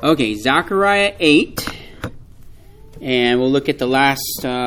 Okay, Zechariah 8, and we'll look at the last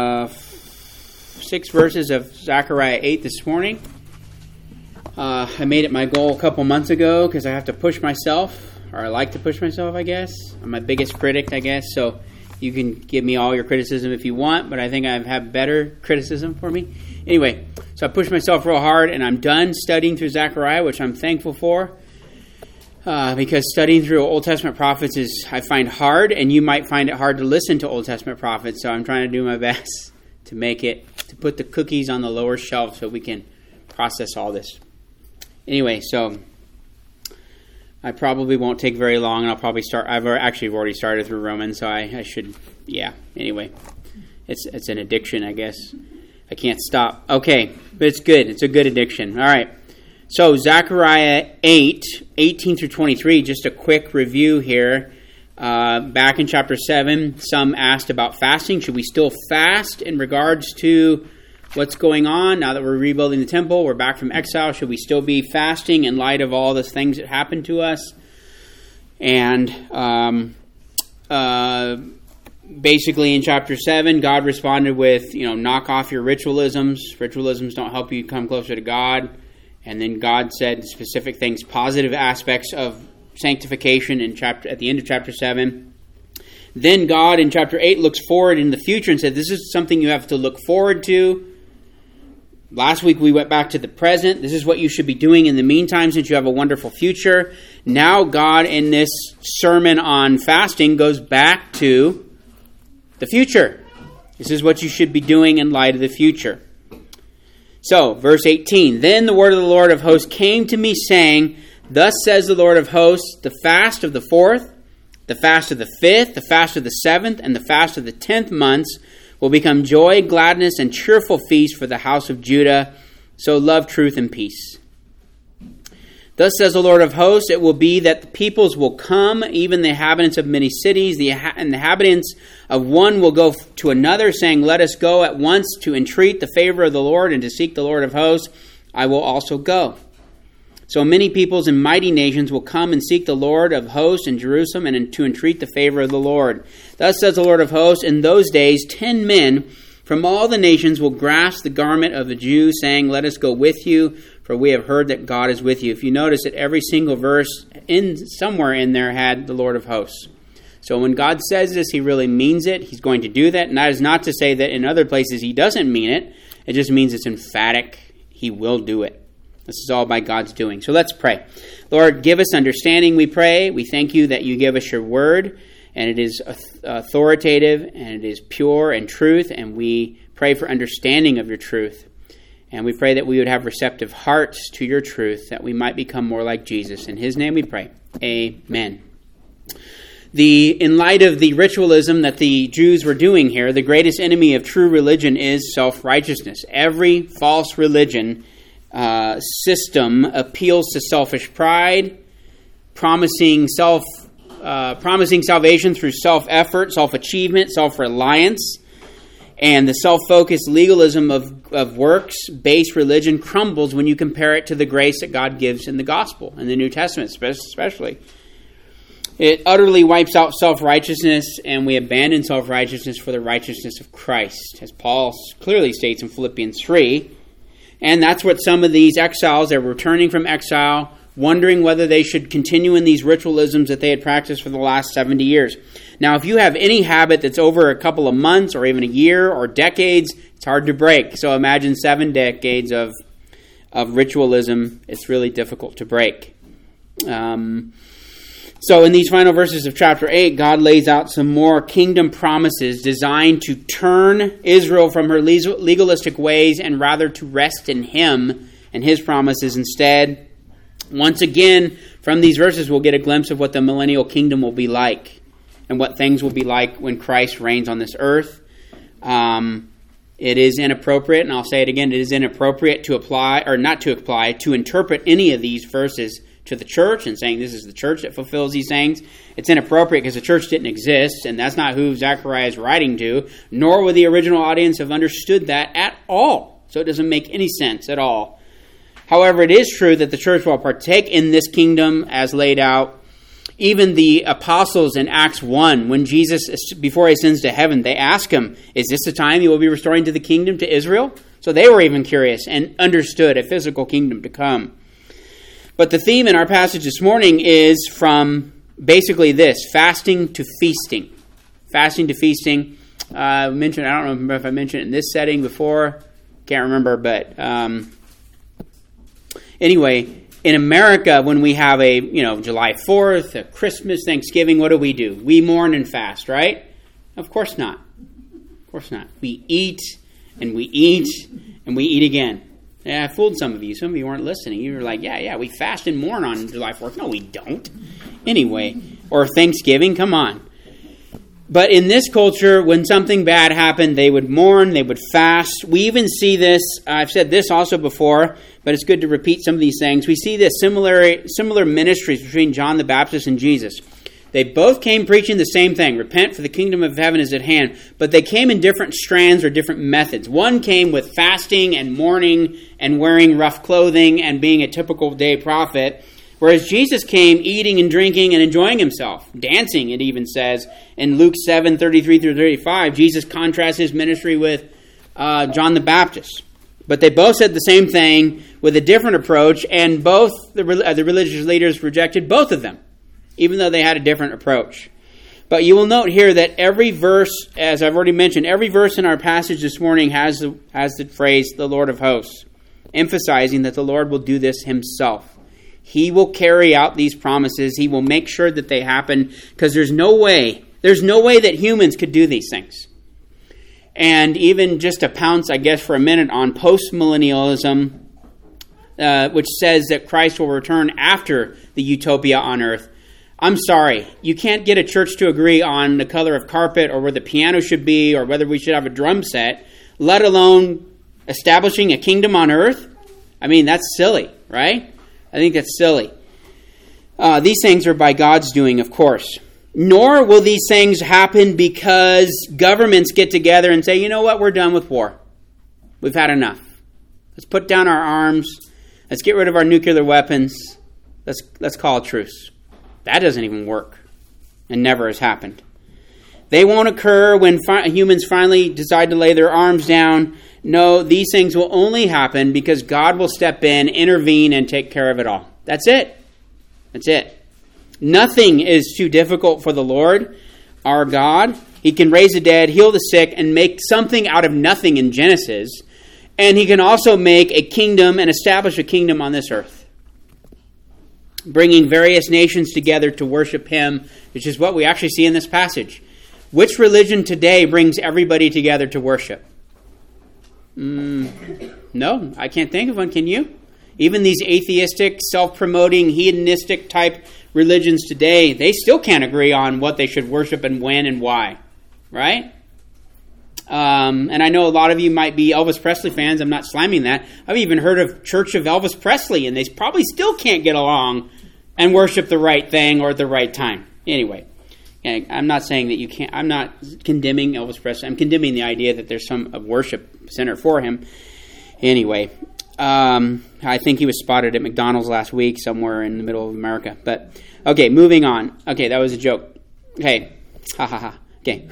6 verses of Zechariah 8 this morning. I made it my goal a couple months ago because I have to push myself, or I like to push myself, I guess. I'm my biggest critic, I guess, so you can give me all your criticism if you want, but I think I've had better criticism for me. Anyway, so I pushed myself real hard, and I'm done studying through Zechariah, which I'm thankful for. Because studying through Old Testament prophets I find hard, and you might find it hard to listen to Old Testament prophets, so I'm trying to do my best to put the cookies on the lower shelf so we can process all this. Anyway, so I probably won't take very long, and I'll probably start. I've already started through Romans, so I should, anyway. It's an addiction, I guess. I can't stop. Okay, but it's good. It's a good addiction. All right. So Zechariah 8, 18 through 23, just a quick review here. Back in chapter 7, some asked about fasting. Should we still fast in regards to what's going on now that we're rebuilding the temple? We're back from exile. Should we still be fasting in light of all the things that happened to us? And basically in chapter 7, God responded with, knock off your ritualisms. Ritualisms don't help you come closer to God. And then God said specific things, positive aspects of sanctification at the end of chapter 7. Then God in chapter 8 looks forward in the future and said, this is something you have to look forward to. Last week we went back to the present. This is what you should be doing in the meantime since you have a wonderful future. Now God in this sermon on fasting goes back to the future. This is what you should be doing in light of the future. So, verse 18, Then the word of the Lord of hosts came to me, saying, Thus says the Lord of hosts, the fast of the 4th, the fast of the 5th, the fast of the 7th, and the fast of the 10th months will become joy, gladness, and cheerful feast for the house of Judah. So love, truth, and peace. Thus says the Lord of hosts, it will be that the peoples will come, even the inhabitants of many cities, and the inhabitants of one will go to another, saying, Let us go at once to entreat the favor of the Lord and to seek the Lord of hosts. I will also go. So many peoples and mighty nations will come and seek the Lord of hosts in Jerusalem and to entreat the favor of the Lord. Thus says the Lord of hosts, in those days 10 men from all the nations will grasp the garment of the Jews, saying, Let us go with you, for we have heard that God is with you. If you notice that every single verse somewhere in there had the Lord of hosts. So when God says this, he really means it. He's going to do that. And that is not to say that in other places he doesn't mean it. It just means it's emphatic. He will do it. This is all by God's doing. So let's pray. Lord, give us understanding, we pray. We thank you that you give us your word, and it is authoritative, and it is pure and truth, and we pray for understanding of your truth. And we pray that we would have receptive hearts to your truth, that we might become more like Jesus. In his name we pray. Amen. In light of the ritualism that the Jews were doing here, the greatest enemy of true religion is self-righteousness. Every false religion system appeals to selfish pride, promising salvation through self-effort, self-achievement, self-reliance. And the self-focused legalism of works-based religion crumbles when you compare it to the grace that God gives in the gospel, in the New Testament especially. It utterly wipes out self-righteousness, and we abandon self-righteousness for the righteousness of Christ, as Paul clearly states in Philippians 3. And that's what some of these exiles, they're returning from exile, wondering whether they should continue in these ritualisms that they had practiced for the last 70 years. Now, if you have any habit that's over a couple of months or even a year or decades, it's hard to break. So imagine 7 decades of ritualism. It's really difficult to break. So in these final verses of chapter 8, God lays out some more kingdom promises designed to turn Israel from her legalistic ways and rather to rest in him and his promises instead. Once again, from these verses, we'll get a glimpse of what the millennial kingdom will be like and what things will be like when Christ reigns on this earth. It is inappropriate, and I'll say it again, it is inappropriate to interpret any of these verses to the church and saying this is the church that fulfills these things. It's inappropriate because the church didn't exist, and that's not who Zechariah is writing to, nor would the original audience have understood that at all. So it doesn't make any sense at all. However, it is true that the church will partake in this kingdom as laid out Even the apostles in Acts 1, when Jesus, before he ascends to heaven, they ask him, is this the time you will be restoring to the kingdom to Israel? So they were even curious and understood a physical kingdom to come. But the theme in our passage this morning is from basically this, fasting to feasting. Fasting to feasting. I don't remember if I mentioned it in this setting before. Can't remember, but anyway, in America, when we have a July 4th, a Christmas, Thanksgiving, what do? We mourn and fast, right? Of course not. Of course not. We eat and we eat and we eat again. Yeah, I fooled some of you. Some of you weren't listening. You were like, yeah, we fast and mourn on July 4th. No, we don't. Anyway, or Thanksgiving, come on. But in this culture, when something bad happened, they would mourn, they would fast. We even see this, I've said this also before, but it's good to repeat some of these things. We see this similar ministries between John the Baptist and Jesus. They both came preaching the same thing, repent for the kingdom of heaven is at hand, but they came in different strands or different methods. One came with fasting and mourning and wearing rough clothing and being a typical day prophet, whereas Jesus came eating and drinking and enjoying himself, dancing, it even says. In Luke 7:33-35, Jesus contrasts his ministry with John the Baptist. But they both said the same thing with a different approach, and both the religious leaders rejected both of them, even though they had a different approach. But you will note here that every verse, as I've already mentioned, every verse in our passage this morning has the phrase, the Lord of hosts, emphasizing that the Lord will do this himself. He will carry out these promises. He will make sure that they happen, because there's no way that humans could do these things. And even just to pounce, I guess, for a minute on postmillennialism, which says that Christ will return after the utopia on earth. I'm sorry, you can't get a church to agree on the color of carpet or where the piano should be or whether we should have a drum set, let alone establishing a kingdom on earth. I mean, that's silly, right? I think that's silly. These things are by God's doing, of course. Nor will these things happen because governments get together and say, you know what, we're done with war. We've had enough. Let's put down our arms. Let's get rid of our nuclear weapons. Let's call a truce. That doesn't even work, and never has happened. They won't occur when humans finally decide to lay their arms down. No, these things will only happen because God will step in, intervene, and take care of it all. That's it. That's it. Nothing is too difficult for the Lord, our God. He can raise the dead, heal the sick, and make something out of nothing in Genesis. And he can also make a kingdom and establish a kingdom on this earth, bringing various nations together to worship him, which is what we actually see in this passage. Which religion today brings everybody together to worship? No, I can't think of one. Can you? Even these atheistic, self-promoting, hedonistic type religions today, they still can't agree on what they should worship and when and why, right? And I know a lot of you might be Elvis Presley fans. I'm not slamming that. I've even heard of Church of Elvis Presley, and they probably still can't get along and worship the right thing or at the right time. Anyway, I'm not saying that you can't. I'm not condemning Elvis Presley. I'm condemning the idea that there's some worship center for him. Anyway, I think he was spotted at McDonald's last week somewhere in the middle of America. But, okay, moving on. Okay, that was a joke. Okay. Ha, ha, ha. Okay.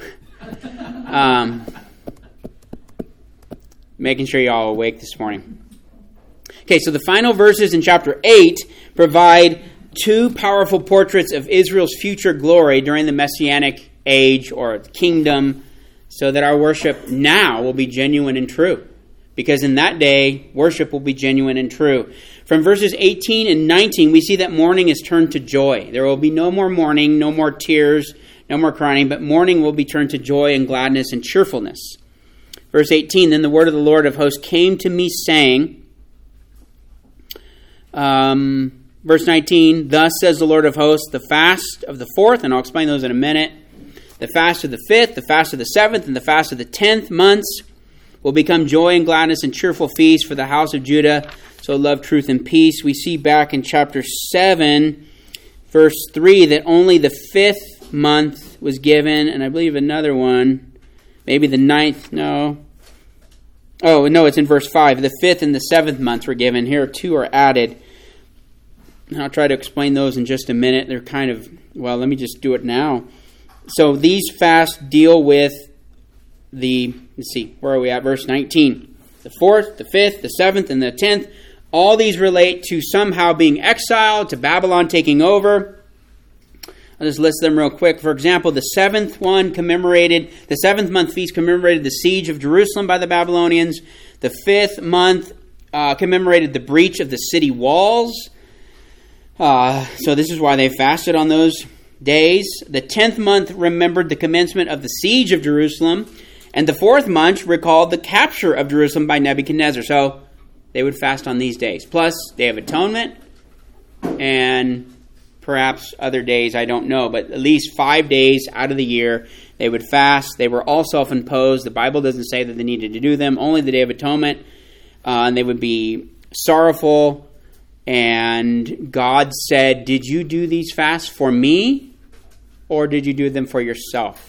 Making sure you're all awake this morning. Okay, so the final verses in chapter 8 provide two powerful portraits of Israel's future glory during the Messianic age or kingdom, so that our worship now will be genuine and true. Because in that day, worship will be genuine and true. From verses 18 and 19, we see that mourning is turned to joy. There will be no more mourning, no more tears, no more crying, but mourning will be turned to joy and gladness and cheerfulness. Verse 18, then the word of the Lord of hosts came to me saying, verse 19, thus says the Lord of hosts, the fast of the 4th, and I'll explain those in a minute, the fast of the 5th, the fast of the 7th, and the fast of the 10th months will become joy and gladness and cheerful feast for the house of Judah. So love, truth, and peace. We see back in chapter 7, verse 3, that only the 5th month was given, and I believe another one, maybe the 9th, no. Oh, no, it's in verse 5. The 5th and the 7th months were given. Here, 2 are added. And I'll try to explain those in just a minute. They're kind of Well, let me just do it now. So these fasts deal with let's see, where are we at? Verse 19. The 4th, the 5th, the 7th, and the 10th. All these relate to somehow being exiled, to Babylon taking over. I'll just list them real quick. For example, the 7th the 7th month feast commemorated the siege of Jerusalem by the Babylonians. The 5th month commemorated the breach of the city walls. So this is why they fasted on those days. The 10th month remembered the commencement of the siege of Jerusalem. And the 4th month recalled the capture of Jerusalem by Nebuchadnezzar. So they would fast on these days. Plus, Day of Atonement and perhaps other days, I don't know. But at least 5 days out of the year, they would fast. They were all self-imposed. The Bible doesn't say that they needed to do them. Only the Day of Atonement. And they would be sorrowful. And God said, did you do these fasts for me? Or did you do them for yourself?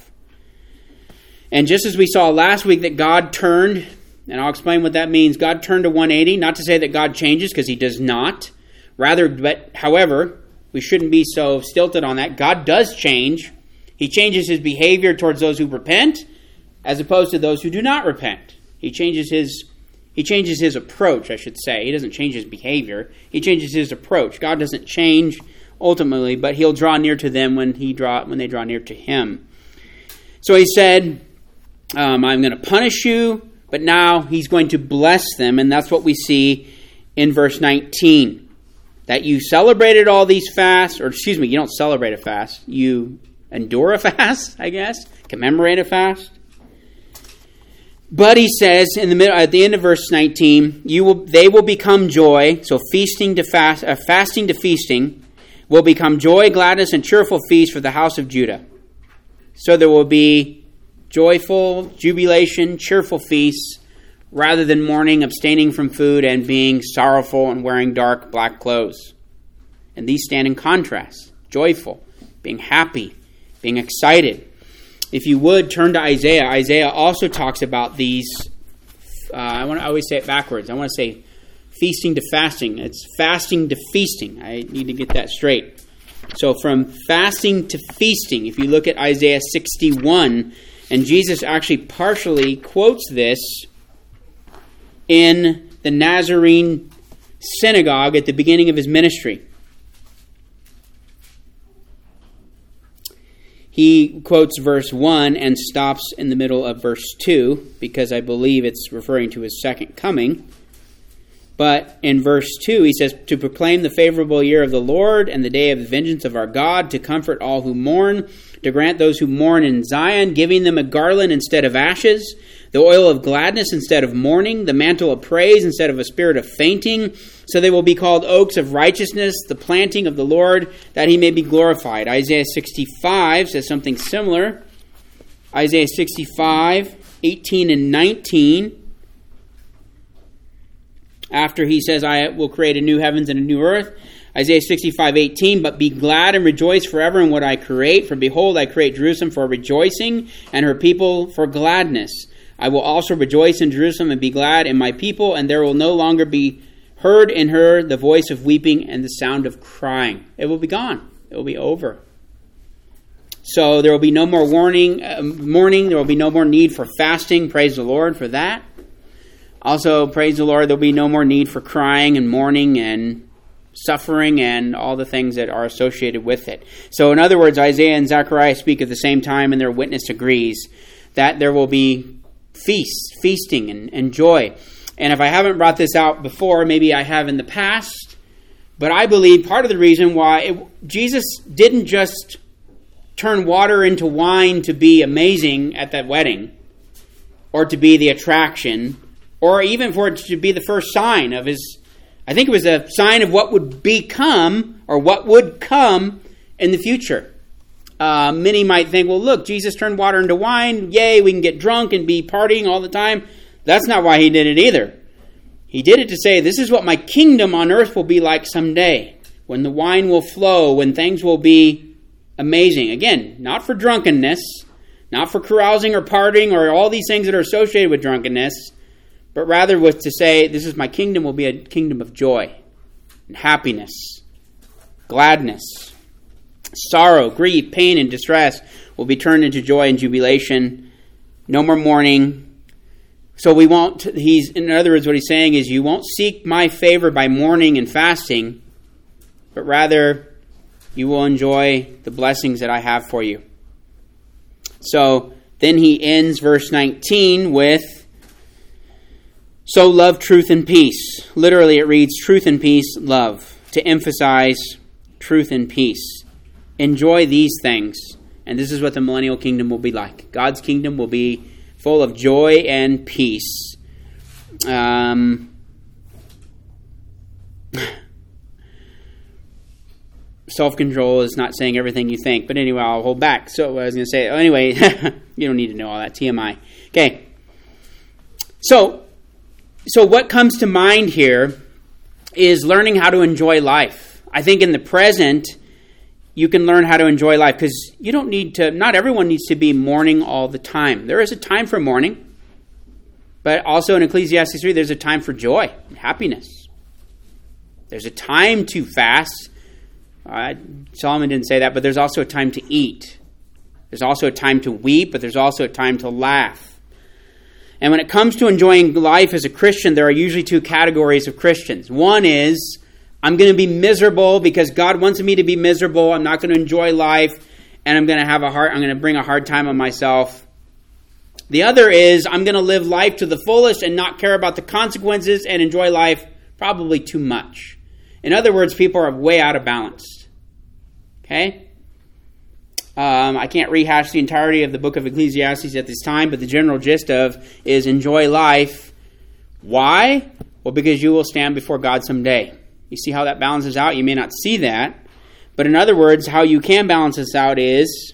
And just as we saw last week that God turned, and I'll explain what that means, God turned to 180, not to say that God changes, because he does not. However, we shouldn't be so stilted on that. God does change. He changes his behavior towards those who repent, as opposed to those who do not repent. He changes his approach, I should say. He doesn't change his behavior. He changes his approach. God doesn't change ultimately, but he'll draw near to them when they draw near to him. So he said, I'm going to punish you, but now he's going to bless them, and that's what we see in verse 19. That you celebrated all these fasts, you don't celebrate a fast. You endure a fast, I guess, commemorate a fast. But he says at the end of verse 19, they will become joy. So fasting to feasting will become joy, gladness, and cheerful feast for the house of Judah. So there will be joyful, jubilation, cheerful feasts, rather than mourning, abstaining from food, and being sorrowful and wearing dark black clothes. And these stand in contrast. Joyful, being happy, being excited. If you would, turn to Isaiah. Isaiah also talks about these. I always say it backwards. I want to say feasting to fasting. It's fasting to feasting. I need to get that straight. So from fasting to feasting, if you look at Isaiah 61, and Jesus actually partially quotes this in the Nazarene synagogue at the beginning of his ministry. He quotes verse 1 and stops in the middle of verse 2 because I believe it's referring to his second coming. But in verse 2 he says, to proclaim the favorable year of the Lord and the day of the vengeance of our God, to comfort all who mourn, to grant those who mourn in Zion, giving them a garland instead of ashes, the oil of gladness instead of mourning, the mantle of praise instead of a spirit of fainting. So they will be called oaks of righteousness, the planting of the Lord, that he may be glorified. Isaiah 65 says something similar. Isaiah 65, 18 and 19. After he says, I will create a new heavens and a new earth. Isaiah 65:18, but be glad and rejoice forever in what I create. For behold, I create Jerusalem for rejoicing, and her people for gladness. I will also rejoice in Jerusalem and be glad in my people, and there will no longer be heard in her the voice of weeping and the sound of crying. It will be gone. It will be over. So there will be no more mourning. There will be no more need for fasting. Praise the Lord for that. Also, praise the Lord, there will be no more need for crying and mourning and suffering and all the things that are associated with it. So in other words, Isaiah and Zechariah speak at the same time, and their witness agrees that there will be feasting and joy. And if I haven't brought this out before, maybe I have in the past, but I believe part of the reason why Jesus didn't just turn water into wine to be amazing at that wedding, or to be the attraction, or even for it to be the first sign of his, I think it was a sign of what would become, or what would come in the future. Many might think, well, look, Jesus turned water into wine. Yay, we can get drunk and be partying all the time. That's not why he did it either. He did it to say, this is what my kingdom on earth will be like someday, when the wine will flow, when things will be amazing. Again, not for drunkenness, not for carousing or partying or all these things that are associated with drunkenness, but rather with to say, this is my kingdom will be a kingdom of joy and happiness, gladness. Sorrow, grief, pain, and distress will be turned into joy and jubilation. No more mourning. So we won't, in other words, what he's saying is you won't seek my favor by mourning and fasting, but rather you will enjoy the blessings that I have for you. So then he ends verse 19 with, so love, truth, and peace. Literally it reads truth and peace, love, to emphasize truth and peace. Enjoy these things. And this is what the millennial kingdom will be like. God's kingdom will be full of joy and peace. Self-control is not saying everything you think. But anyway, I'll hold back. So I was going to say, anyway, you don't need to know all that. TMI. Okay. So what comes to mind here is learning how to enjoy life. I think in the present, you can learn how to enjoy life because you don't need to, not everyone needs to be mourning all the time. There is a time for mourning, but also in Ecclesiastes 3, there's a time for joy and happiness. There's a time to fast. Solomon didn't say that, but there's also a time to eat. There's also a time to weep, but there's also a time to laugh. And when it comes to enjoying life as a Christian, there are usually two categories of Christians. One is, I'm going to be miserable because God wants me to be miserable. I'm not going to enjoy life, and I'm going to bring a hard time on myself. The other is, I'm going to live life to the fullest and not care about the consequences and enjoy life probably too much. In other words, people are way out of balance. Okay? I can't rehash the entirety of the book of Ecclesiastes at this time, but the general gist is enjoy life. Why? Well, because you will stand before God someday. You see how that balances out? You may not see that. But in other words, how you can balance this out is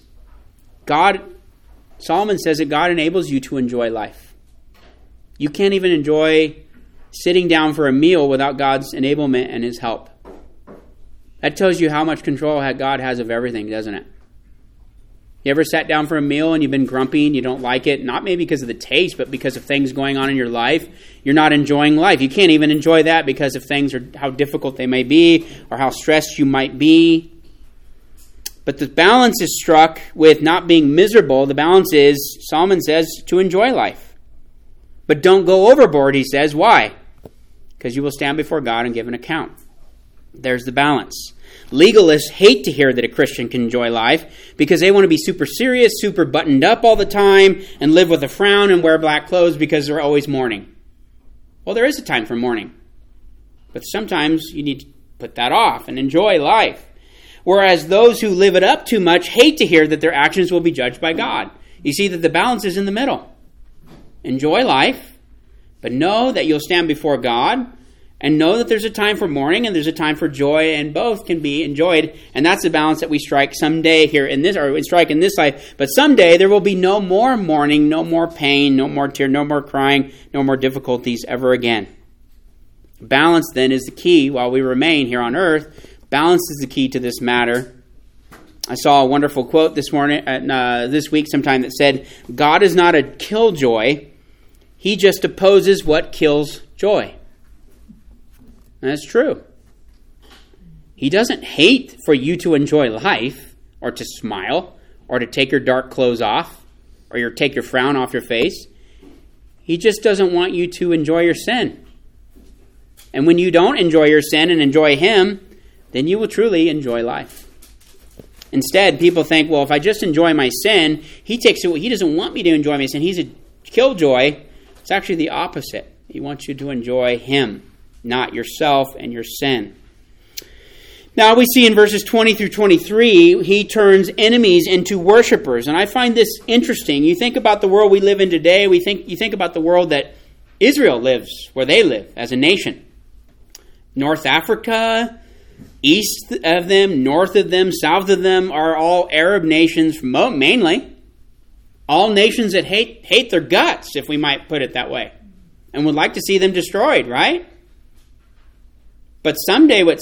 Solomon says that God enables you to enjoy life. You can't even enjoy sitting down for a meal without God's enablement and his help. That tells you how much control God has of everything, doesn't it? You ever sat down for a meal and you've been grumpy and you don't like it? Not maybe because of the taste, but because of things going on in your life. You're not enjoying life. You can't even enjoy that because of things or how difficult they may be or how stressed you might be. But the balance is struck with not being miserable. The balance is, Solomon says, to enjoy life. But don't go overboard, he says. Why? Because you will stand before God and give an account. There's the balance. Legalists hate to hear that a Christian can enjoy life because they want to be super serious, super buttoned up all the time, and live with a frown and wear black clothes because they're always mourning. Well, there is a time for mourning. But sometimes you need to put that off and enjoy life. Whereas those who live it up too much hate to hear that their actions will be judged by God. You see that the balance is in the middle. Enjoy life, but know that you'll stand before God. And know that there's a time for mourning and there's a time for joy, and both can be enjoyed. And that's the balance that we strike someday here in this, or we strike in this life. But someday there will be no more mourning, no more pain, no more tear, no more crying, no more difficulties ever again. Balance then is the key while we remain here on earth. Balance is the key to this matter. I saw a wonderful quote this week sometime that said, God is not a killjoy. He just opposes what kills joy. And that's true. He doesn't hate for you to enjoy life or to smile or to take your dark clothes off or take your frown off your face. He just doesn't want you to enjoy your sin. And when you don't enjoy your sin and enjoy him, then you will truly enjoy life. Instead, people think, well, if I just enjoy my sin, he doesn't want me to enjoy my sin. He's a killjoy. It's actually the opposite. He wants you to enjoy him, not yourself and your sin. Now we see in verses 20 through 23, he turns enemies into worshipers. And I find this interesting. You think about the world we live in today. You think about the world that Israel lives, where they live as a nation. North Africa, east of them, north of them, south of them are all Arab nations, mainly. All nations that hate their guts, if we might put it that way. And would like to see them destroyed, right? But someday, what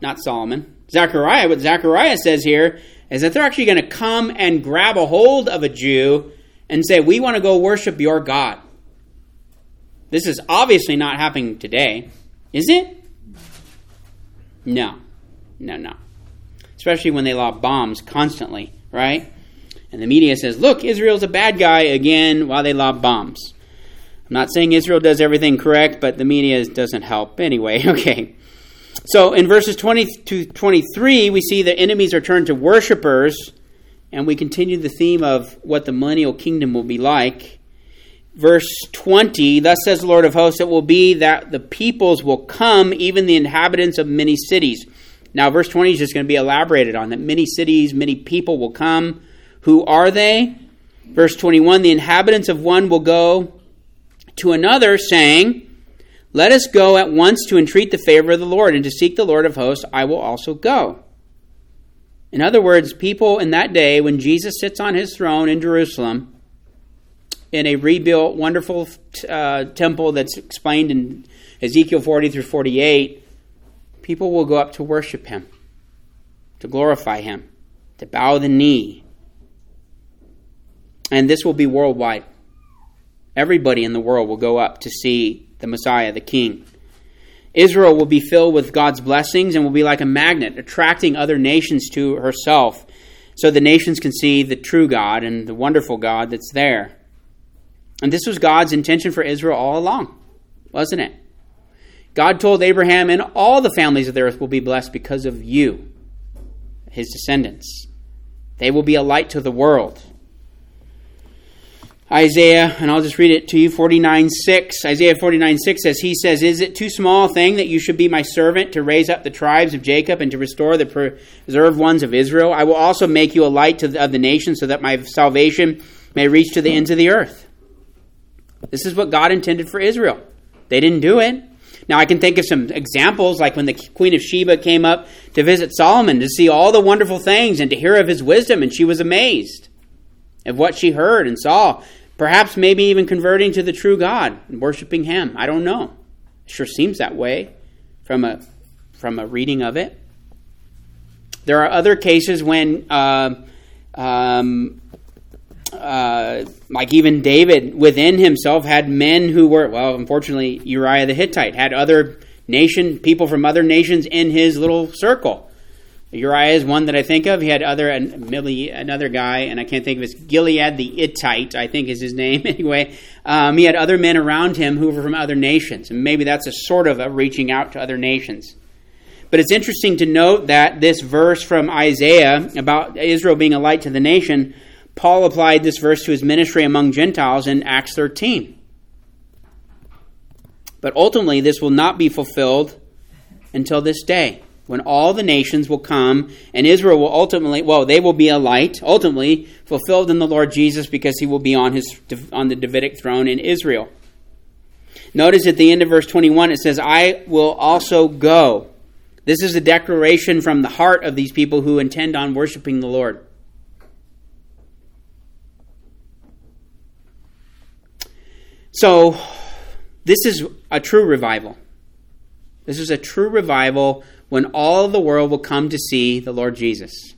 Zechariah says here is that they're actually going to come and grab a hold of a Jew and say, we want to go worship your God. This is obviously not happening today, is it? No. especially when they lob bombs constantly, right? And the media says, look, Israel's a bad guy again while they lob bombs. I'm not saying Israel does everything correct, but the media doesn't help. Anyway, okay. So in verses 20 to 23, we see the enemies are turned to worshipers, and we continue the theme of what the millennial kingdom will be like. Verse 20, thus says the Lord of hosts, it will be that the peoples will come, even the inhabitants of many cities. Now, verse 20 is just going to be elaborated on, that many cities, many people will come. Who are they? Verse 21, the inhabitants of one will go to another, saying, let us go at once to entreat the favor of the Lord, and to seek the Lord of hosts, I will also go. In other words, people in that day, when Jesus sits on his throne in Jerusalem, in a rebuilt, wonderful temple that's explained in Ezekiel 40 through 48, people will go up to worship him, to glorify him, to bow the knee. And this will be worldwide. Everybody in the world will go up to see the Messiah, the King. Israel will be filled with God's blessings and will be like a magnet, attracting other nations to herself, so the nations can see the true God and the wonderful God that's there. And this was God's intention for Israel all along, wasn't it? God told Abraham, and all the families of the earth will be blessed because of you, his descendants. They will be a light to the world. Isaiah, and I'll just read it to you, 49:6. Isaiah 49:6 says, he says, is it too small a thing that you should be my servant to raise up the tribes of Jacob and to restore the preserved ones of Israel? I will also make you a light of the nations so that my salvation may reach to the ends of the earth. This is what God intended for Israel. They didn't do it. Now, I can think of some examples, like when the Queen of Sheba came up to visit Solomon to see all the wonderful things and to hear of his wisdom, and she was amazed of what she heard and saw. Perhaps maybe even converting to the true God and worshiping him. I don't know. It sure seems that way from a reading of it. There are other cases when like even David within himself had men who were, well, unfortunately, Uriah the Hittite had other people from other nations in his little circle. Uriah is one that I think of. He had another guy, and I can't think of his, Gilead the Hittite, I think is his name anyway. He had other men around him who were from other nations, and maybe that's a sort of a reaching out to other nations. But it's interesting to note that this verse from Isaiah about Israel being a light to the nation, Paul applied this verse to his ministry among Gentiles in Acts 13. But ultimately, this will not be fulfilled until this day, when all the nations will come, and Israel will ultimately, they will be a light, ultimately fulfilled in the Lord Jesus, because he will be on the Davidic throne in Israel. Notice at the end of verse 21, it says, I will also go. This is a declaration from the heart of these people who intend on worshiping the Lord. So, this is a true revival. This is a true revival when all the world will come to see the Lord Jesus.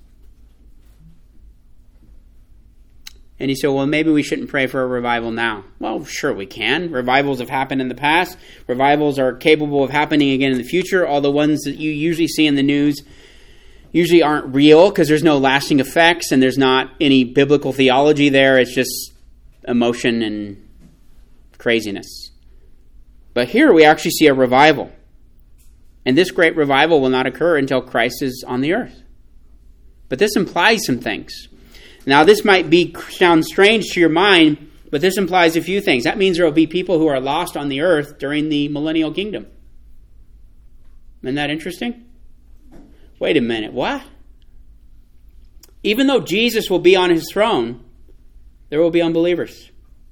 And you say, well, maybe we shouldn't pray for a revival now. Well, sure we can. Revivals have happened in the past. Revivals are capable of happening again in the future. All the ones that you usually see in the news usually aren't real because there's no lasting effects and there's not any biblical theology there. It's just emotion and craziness. But here we actually see a revival. And this great revival will not occur until Christ is on the earth. But this implies some things. Now, this might sound strange to your mind, but this implies a few things. That means there will be people who are lost on the earth during the millennial kingdom. Isn't that interesting? Wait a minute, what? Even though Jesus will be on his throne, there will be unbelievers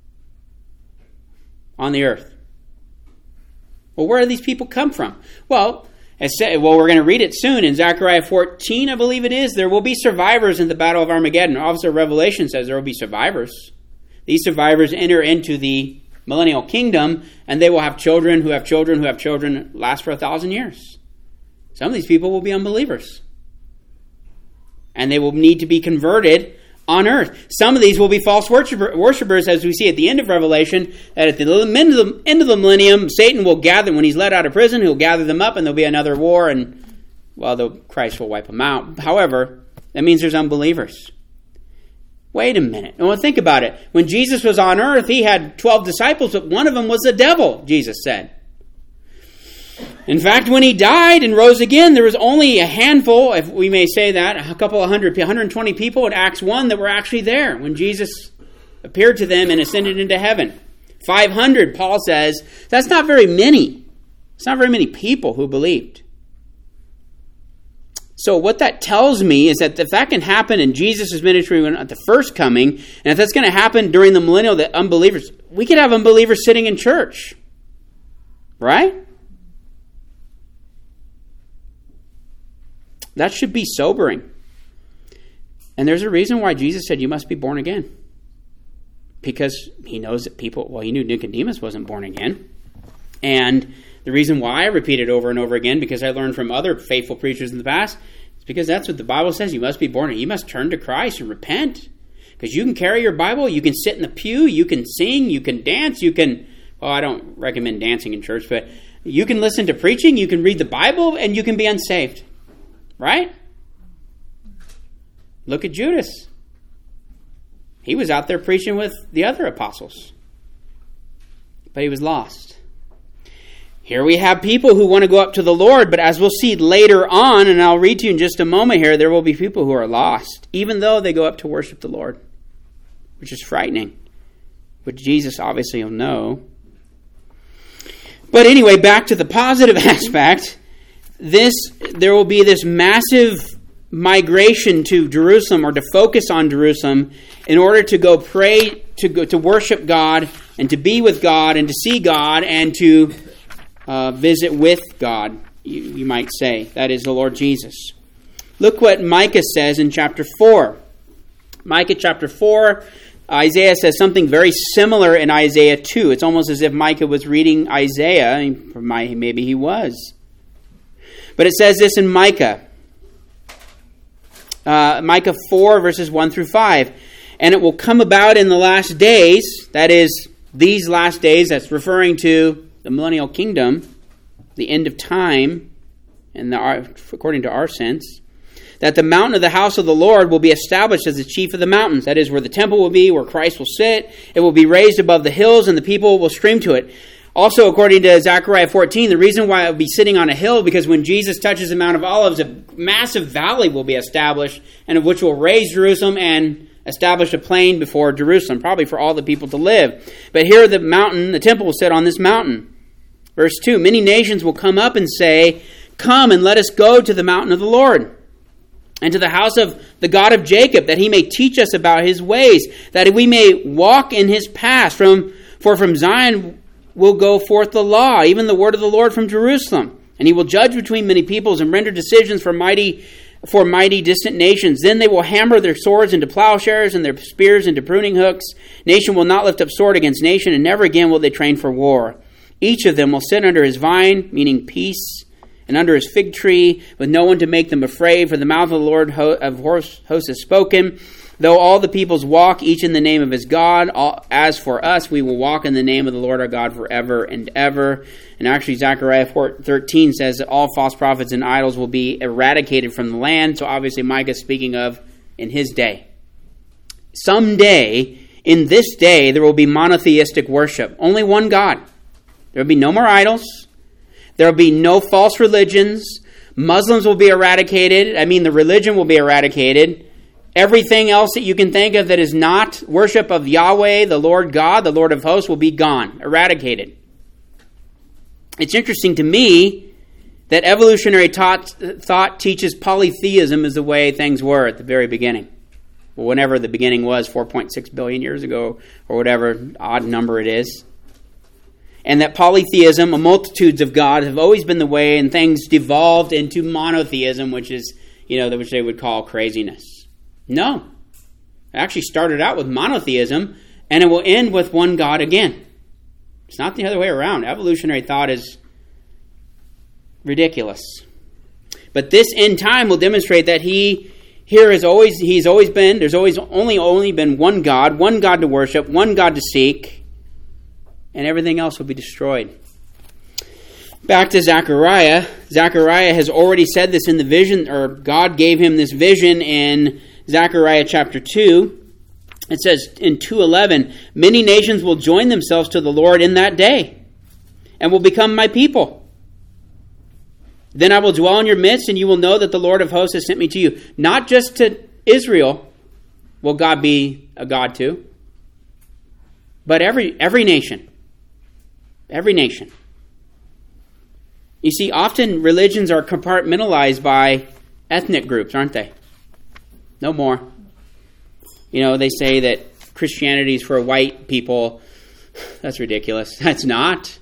on the earth. Well, where do these people come from? Well, we're going to read it soon in Zechariah 14, I believe it is. There will be survivors in the battle of Armageddon. Obviously, Revelation says there will be survivors. These survivors enter into the millennial kingdom, and they will have children who have children who have children, last for 1,000 years. Some of these people will be unbelievers. And they will need to be converted on earth. Some of these will be false worshipers, as we see at the end of Revelation, that at the end of the millennium, Satan will gather, when he's let out of prison, he'll gather them up, and there'll be another war, and Well, Christ will wipe them out. However, that means there's unbelievers. Wait a minute. Well, think about it. When Jesus was on earth, he had 12 disciples, but one of them was the devil, Jesus said. In fact, when he died and rose again, there was only a handful, if we may say that, a couple of 120 people in Acts 1 that were actually there when Jesus appeared to them and ascended into heaven. 500, Paul says, that's not very many. It's not very many people who believed. So what that tells me is that if that can happen in Jesus' ministry at the first coming, and if that's going to happen during the millennial, that unbelievers, we could have unbelievers sitting in church. Right? That should be sobering. And there's a reason why Jesus said you must be born again. Because he knows that he knew Nicodemus wasn't born again. And the reason why I repeat it over and over again, because I learned from other faithful preachers in the past, is because that's what the Bible says. You must be born again. You must turn to Christ and repent. Because you can carry your Bible, you can sit in the pew, you can sing, you can dance, you can... Well, I don't recommend dancing in church, but you can listen to preaching, you can read the Bible, and you can be unsaved. Right? Look at Judas. He was out there preaching with the other apostles. But he was lost. Here we have people who want to go up to the Lord, but as we'll see later on, and I'll read to you in just a moment here, there will be people who are lost, even though they go up to worship the Lord, which is frightening. But Jesus obviously will know. But anyway, back to the positive aspect. There will be this massive migration to Jerusalem, or to focus on Jerusalem, in order to go pray, to worship God, and to be with God, and to see God, and to visit with God, you might say. That is the Lord Jesus. Look what Micah says in chapter 4. Micah chapter 4, Isaiah says something very similar in Isaiah 2. It's almost as if Micah was reading Isaiah. Maybe he was. But it says this in Micah. Micah 4, verses 1 through 5. And it will come about in the last days, that is, these last days, that's referring to the millennial kingdom, the end of time, and according to our sense, that the mountain of the house of the Lord will be established as the chief of the mountains. That is where the temple will be, where Christ will sit. It will be raised above the hills, and the people will stream to it. Also, according to Zechariah 14, the reason why it will be sitting on a hill, because when Jesus touches the Mount of Olives, a massive valley will be established, and of which will raise Jerusalem and establish a plain before Jerusalem, probably for all the people to live. But here the mountain, the temple will sit on this mountain. Verse 2, many nations will come up and say, come and let us go to the mountain of the Lord, and to the house of the God of Jacob, that he may teach us about his ways, that we may walk in his paths. For from Zion will go forth the law, even the word of the Lord from Jerusalem. And he will judge between many peoples and render decisions for mighty distant nations. Then they will hammer their swords into plowshares and their spears into pruning hooks. Nation will not lift up sword against nation, and never again will they train for war. Each of them will sit under his vine, meaning peace, and under his fig tree, with no one to make them afraid, for the mouth of the Lord of hosts has spoken. Though all the peoples walk, each in the name of his God, as for us, we will walk in the name of the Lord our God forever and ever. And actually, Zechariah 13 says that all false prophets and idols will be eradicated from the land. So obviously, Micah is speaking of in his day. Someday, in this day, there will be monotheistic worship. Only one God. There will be no more idols. There will be no false religions. Muslims will be eradicated. The religion will be eradicated. Everything else that you can think of that is not worship of Yahweh, the Lord God, the Lord of hosts, will be gone, eradicated. It's interesting to me that evolutionary thought teaches polytheism is the way things were at the very beginning. Well, whenever the beginning was, 4.6 billion years ago, or whatever odd number it is. And that polytheism, multitudes of gods, have always been the way, and things devolved into monotheism, which is, which they would call craziness. No. It actually started out with monotheism, and it will end with one God again. It's not the other way around. Evolutionary thought is ridiculous. But this end time will demonstrate that there's only been one God to worship, one God to seek, and everything else will be destroyed. Back to Zechariah. Zechariah has already said this in the vision, or God gave him this vision in Zechariah chapter 2. It says in 2:11, "Many nations will join themselves to the Lord in that day, and will become my people. Then I will dwell in your midst, and you will know that the Lord of hosts has sent me to you." Not just to Israel will God be a God to, but every nation. Every nation. You see, often religions are compartmentalized by ethnic groups, aren't they? No more. They say that Christianity is for white people. That's ridiculous. That's not.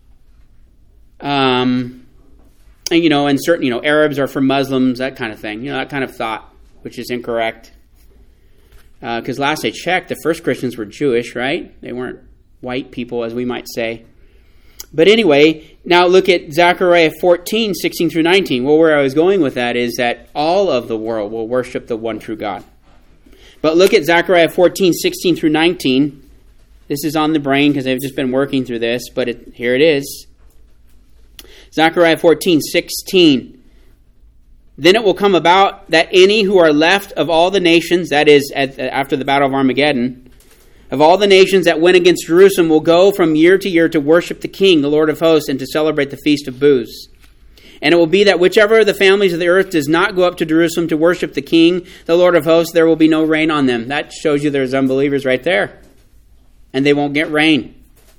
And certain, Arabs are for Muslims, that kind of thing. That kind of thought, which is incorrect. Because last I checked, the first Christians were Jewish, right? They weren't white people, as we might say. But anyway, now look at Zechariah 14, 16 through 19. Well, where I was going with that is that all of the world will worship the one true God. But look at Zechariah 14, 16 through 19. This is on the brain because I've just been working through this, but here it is. Zechariah 14, 16. "Then it will come about that any who are left of all the nations," that is, after the battle of Armageddon, "of all the nations that went against Jerusalem will go from year to year to worship the King, the Lord of hosts, and to celebrate the Feast of Booths. And it will be that whichever of the families of the earth does not go up to Jerusalem to worship the King, the Lord of hosts, there will be no rain on them." That shows you there's unbelievers right there. And they won't get rain.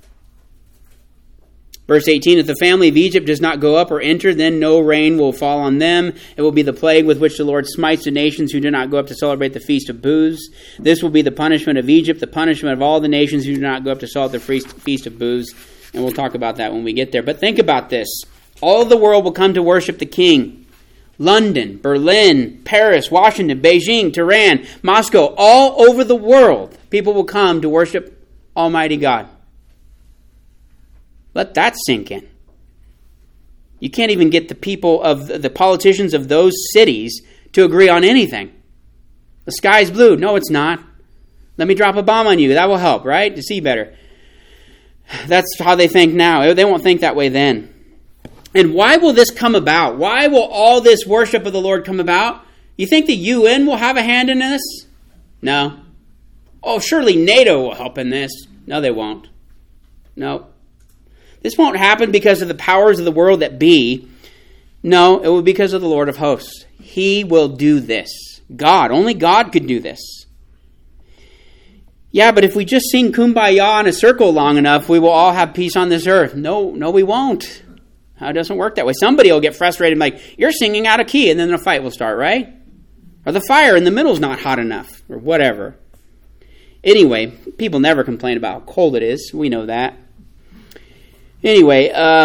Verse 18, "If the family of Egypt does not go up or enter, then no rain will fall on them. It will be the plague with which the Lord smites the nations who do not go up to celebrate the Feast of Booths. This will be the punishment of Egypt, the punishment of all the nations who do not go up to celebrate the Feast of Booths." And we'll talk about that when we get there. But think about this. All of the world will come to worship the King. London, Berlin, Paris, Washington, Beijing, Tehran, Moscow, all over the world, people will come to worship Almighty God. Let that sink in. You can't even get the people of the politicians of those cities to agree on anything. The sky's blue. No, it's not. Let me drop a bomb on you. That will help, right? To see better. That's how they think now. They won't think that way then. And why will this come about? Why will all this worship of the Lord come about? You think the UN will have a hand in this? No. Oh, surely NATO will help in this. No, they won't. No. This won't happen because of the powers of the world that be. No, it will be because of the Lord of hosts. He will do this. God, only God could do this. Yeah, but if we just sing Kumbaya in a circle long enough, we will all have peace on this earth. No, we won't. It doesn't work that way. Somebody will get frustrated and like, "You're singing out of key," and then a fight will start, right? Or the fire in the middle is not hot enough, or whatever. Anyway, people never complain about how cold it is. We know that. Anyway,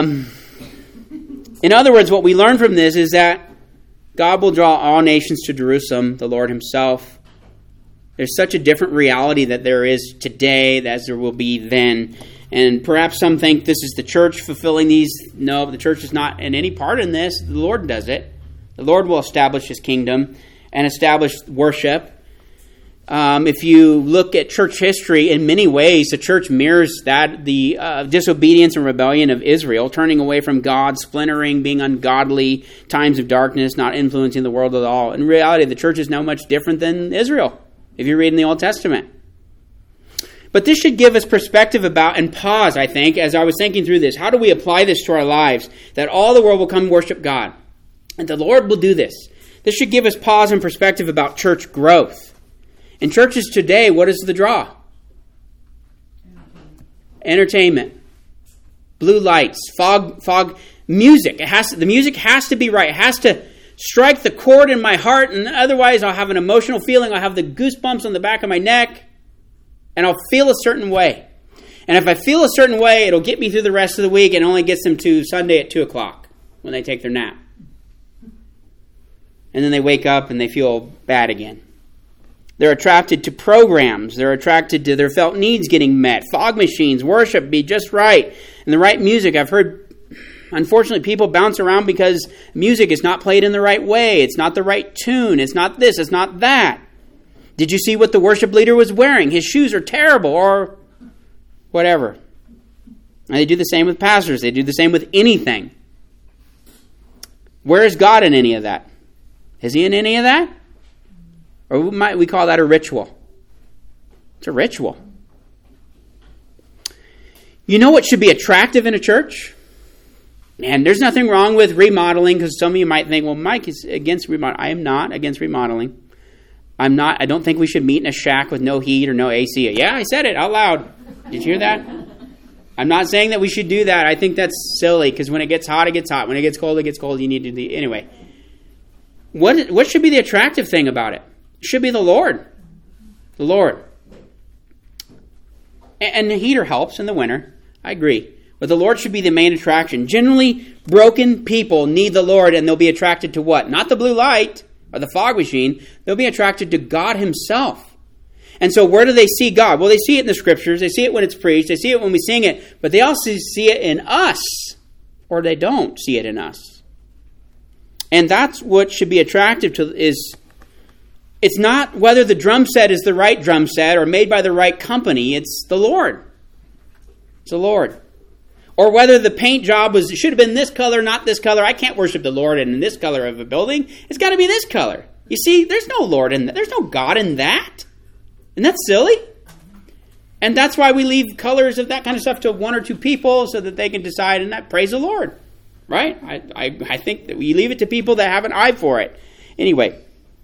in other words, what we learn from this is that God will draw all nations to Jerusalem, the Lord himself. There's such a different reality that there is today as there will be then. And perhaps some think this is the church fulfilling these. No, the church is not in any part in this. The Lord does it. The Lord will establish his kingdom and establish worship. If you look at church history, in many ways, the church mirrors that, the disobedience and rebellion of Israel, turning away from God, splintering, being ungodly, times of darkness, not influencing the world at all. In reality, the church is no much different than Israel, if you read in the Old Testament. But this should give us perspective about, and pause, I think, as I was thinking through this. How do we apply this to our lives? That all the world will come worship God. And the Lord will do this. This should give us pause and perspective about church growth. In churches today, what is the draw? Entertainment. Blue lights. Fog. Music. The music has to be right. It has to strike the chord in my heart, and otherwise I'll have an emotional feeling. I'll have the goosebumps on the back of my neck, and I'll feel a certain way. And if I feel a certain way, it'll get me through the rest of the week, and only gets them to Sunday at 2 o'clock when they take their nap. And then they wake up and they feel bad again. They're attracted to programs. They're attracted to their felt needs getting met. Fog machines, worship, be just right. And the right music. I've heard, unfortunately, people bounce around because music is not played in the right way. It's not the right tune. It's not this. It's not that. Did you see what the worship leader was wearing? His shoes are terrible, or whatever. And they do the same with pastors. They do the same with anything. Where is God in any of that? Is he in any of that? Or might we call that a ritual? It's a ritual. You know what should be attractive in a church? And there's nothing wrong with remodeling, because some of you might think, well, Mike is against remodeling. I am not against remodeling. I don't think we should meet in a shack with no heat or no AC. Yeah, I said it out loud. Did you hear that? I'm not saying that we should do that. I think that's silly, because when it gets hot, it gets hot. When it gets cold, it gets cold. You need to do... Anyway. What should be the attractive thing about it? It should be the Lord. The Lord. And the heater helps in the winter. I agree. But the Lord should be the main attraction. Generally, broken people need the Lord, and they'll be attracted to what? Not the blue light or the fog machine. They'll be attracted to God himself. And so where do they see God? Well, they see it in the scriptures. They see it when it's preached. They see it when we sing it. But they also see it in us, or they don't see it in us. And that's what should be attractive to is... It's not whether the drum set is the right drum set or made by the right company. It's the Lord. It's the Lord. Or whether the paint job should have been this color, not this color. I can't worship the Lord in this color of a building. It's got to be this color. You see, there's no Lord in that. There's no God in that. Isn't that silly? And that's why we leave colors of that kind of stuff to one or two people so that they can decide and that praise the Lord. Right? I think that we leave it to people that have an eye for it. Anyway.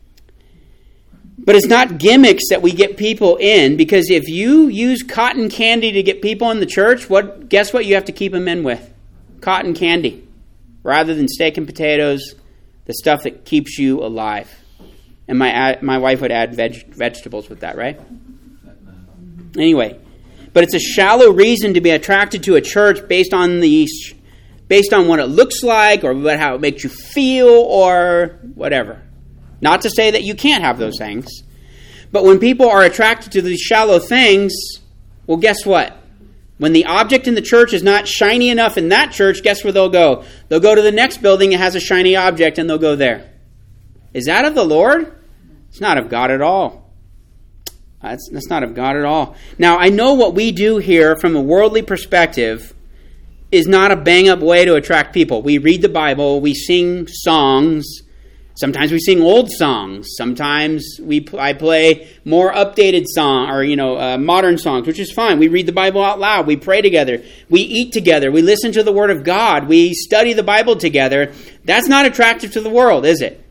But it's not gimmicks that we get people in, because if you use cotton candy to get people in the church, guess what you have to keep them in with? Cotton candy. Rather than steak and potatoes, the stuff that keeps you alive. And my wife would add vegetables with that, right? Anyway, but it's a shallow reason to be attracted to a church based on what it looks like, or how it makes you feel, or whatever. Not to say that you can't have those things. But when people are attracted to these shallow things, well, guess what? When the object in the church is not shiny enough in that church, guess where they'll go? They'll go to the next building that has a shiny object, and they'll go there. Is that of the Lord? It's not of God at all. That's not of God at all. Now, I know what we do here from a worldly perspective is not a bang-up way to attract people. We read the Bible, we sing songs. Sometimes we sing old songs. Sometimes I play more updated modern songs, which is fine. We read the Bible out loud. We pray together. We eat together. We listen to the Word of God. We study the Bible together. That's not attractive to the world, is it?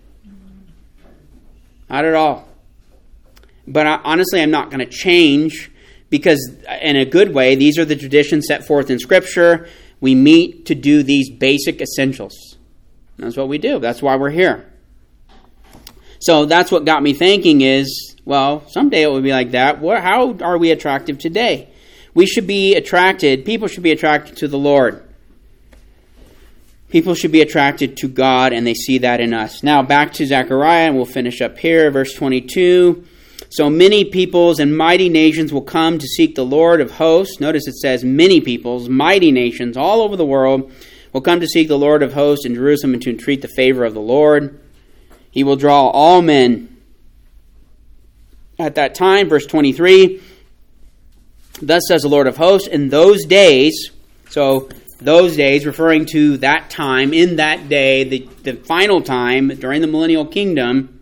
Not at all. But honestly, I'm not going to change, because in a good way, these are the traditions set forth in Scripture. We meet to do these basic essentials. That's what we do. That's why we're here. So that's what got me thinking is, well, someday it will be like that. How are we attractive today? People should be attracted to the Lord. People should be attracted to God, and they see that in us. Now, back to Zechariah, and we'll finish up here, verse 22. So many peoples and mighty nations will come to seek the Lord of hosts. Notice it says many peoples, mighty nations all over the world will come to seek the Lord of hosts in Jerusalem and to entreat the favor of the Lord. He will draw all men. At that time, verse 23, thus says the Lord of hosts, in those days, so those days referring to that time, in that day, the final time during the millennial kingdom,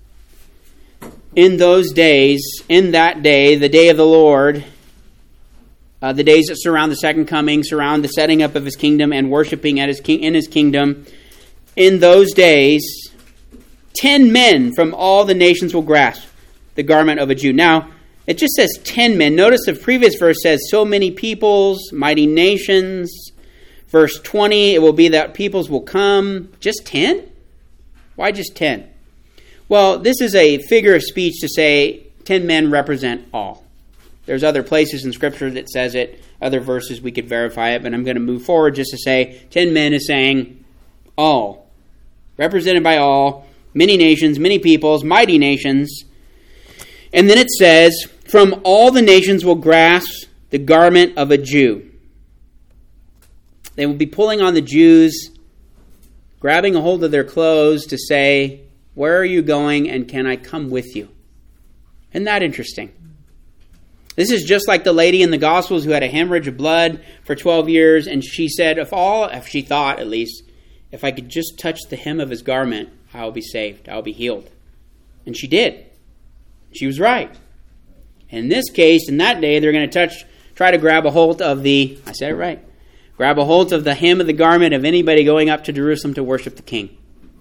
in those days, in that day, the day of the Lord, the days that surround the second coming, surround the setting up of his kingdom and worshiping in his kingdom, in those days, 10 men from all the nations will grasp the garment of a Jew. Now, it just says 10 men. Notice the previous verse says, so many peoples, mighty nations. Verse 20, it will be that peoples will come. Just 10? Why just 10? Well, this is a figure of speech to say 10 men represent all. There's other places in Scripture that says it. Other verses we could verify it, but I'm going to move forward just to say 10 men is saying all. Represented by all. Many nations, many peoples, mighty nations. And then it says, from all the nations will grasp the garment of a Jew. They will be pulling on the Jews, grabbing a hold of their clothes to say, where are you going and can I come with you? Isn't that interesting? This is just like the lady in the Gospels who had a hemorrhage of blood for 12 years, and she said, if she thought at least, if I could just touch the hem of his garment, I'll be saved. I'll be healed. And she did. She was right. In this case, in that day, they're going to try to grab a hold of I said it right, grab a hold of the hem of the garment of anybody going up to Jerusalem to worship the king.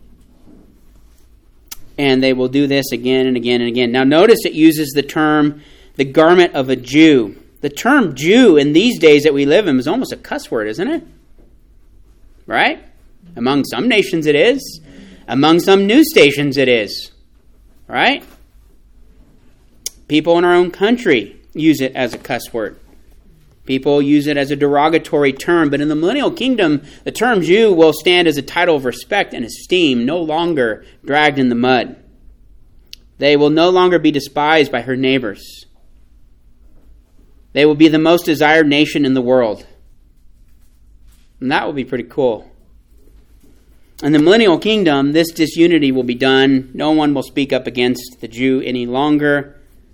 And they will do this again and again and again. Now notice it uses the term, the garment of a Jew. The term Jew in these days that we live in is almost a cuss word, isn't it? Right? Among some nations it is. Among some news stations it is. Right? People in our own country use it as a cuss word. People use it as a derogatory term, but in the millennial kingdom, the term Jew will stand as a title of respect and esteem, no longer dragged in the mud. They will no longer be despised by her neighbors. They will be the most desired nation in the world. And that will be pretty cool. In the millennial kingdom, this disunity will be done. No one will speak up against the Jew any longer.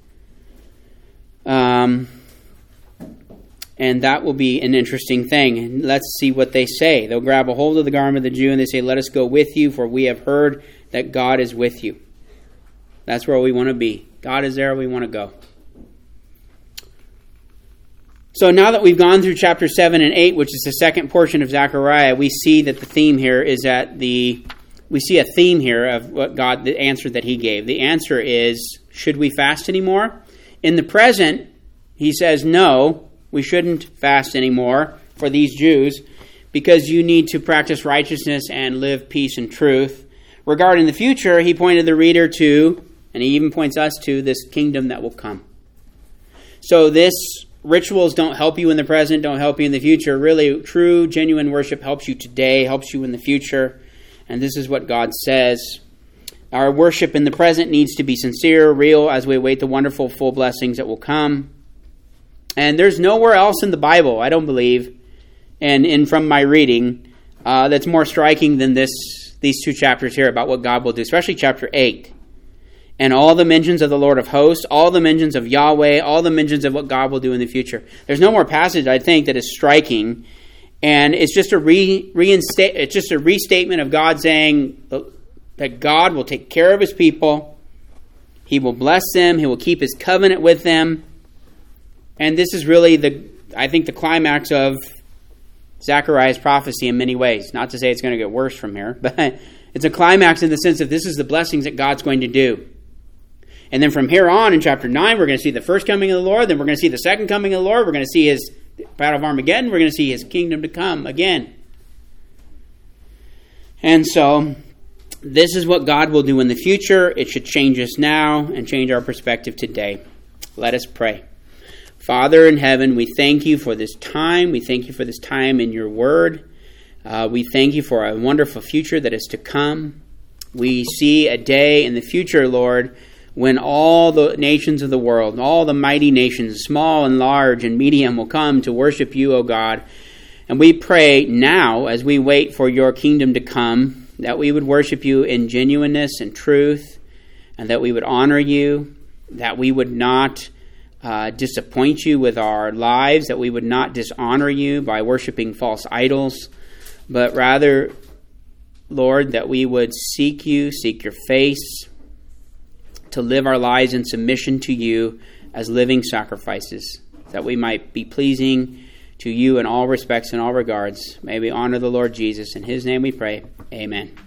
And that will be an interesting thing. And let's see what they say. They'll grab a hold of the garment of the Jew and they say, "Let us go with you, for we have heard that God is with you." That's where we want to be. God is there, we want to go. So now that we've gone through chapter 7 and 8, which is the second portion of Zechariah, we see that the theme here is we see a theme here of what God, the answer that he gave. The answer is, should we fast anymore? In the present, he says, no, we shouldn't fast anymore for these Jews because you need to practice righteousness and live peace and truth. Regarding the future, he pointed the reader to, and he even points us to, this kingdom that will come. So rituals don't help you in the present, don't help you in the future. Really, true, genuine worship helps you today, helps you in the future. And this is what God says. Our worship in the present needs to be sincere, real, as we await the wonderful, full blessings that will come. And there's nowhere else in the Bible, I don't believe, and from my reading, that's more striking than these two chapters here about what God will do, especially chapter 8. And all the mentions of the Lord of hosts, all the mentions of Yahweh, all the mentions of what God will do in the future. There's no more passage, I think, that is striking. And it's just a restatement of God saying that God will take care of his people. He will bless them. He will keep his covenant with them. And this is really, I think, the climax of Zechariah's prophecy in many ways. Not to say it's going to get worse from here, but it's a climax in the sense that this is the blessings that God's going to do. And then from here on in chapter 9, we're going to see the first coming of the Lord. Then we're going to see the second coming of the Lord. We're going to see his battle of Armageddon. We're going to see his kingdom to come again. And so this is what God will do in the future. It should change us now and change our perspective today. Let us pray. Father in heaven, we thank you for this time. We thank you for this time in your word. We thank you for a wonderful future that is to come. We see a day in the future, Lord, when all the nations of the world, all the mighty nations, small and large and medium, will come to worship you, O God. And we pray now, as we wait for your kingdom to come, that we would worship you in genuineness and truth, and that we would honor you, that we would not disappoint you with our lives, that we would not dishonor you by worshiping false idols, but rather, Lord, that we would seek you, seek your face, to live our lives in submission to you as living sacrifices, that we might be pleasing to you in all respects and all regards. May we honor the Lord Jesus. In his name we pray. Amen.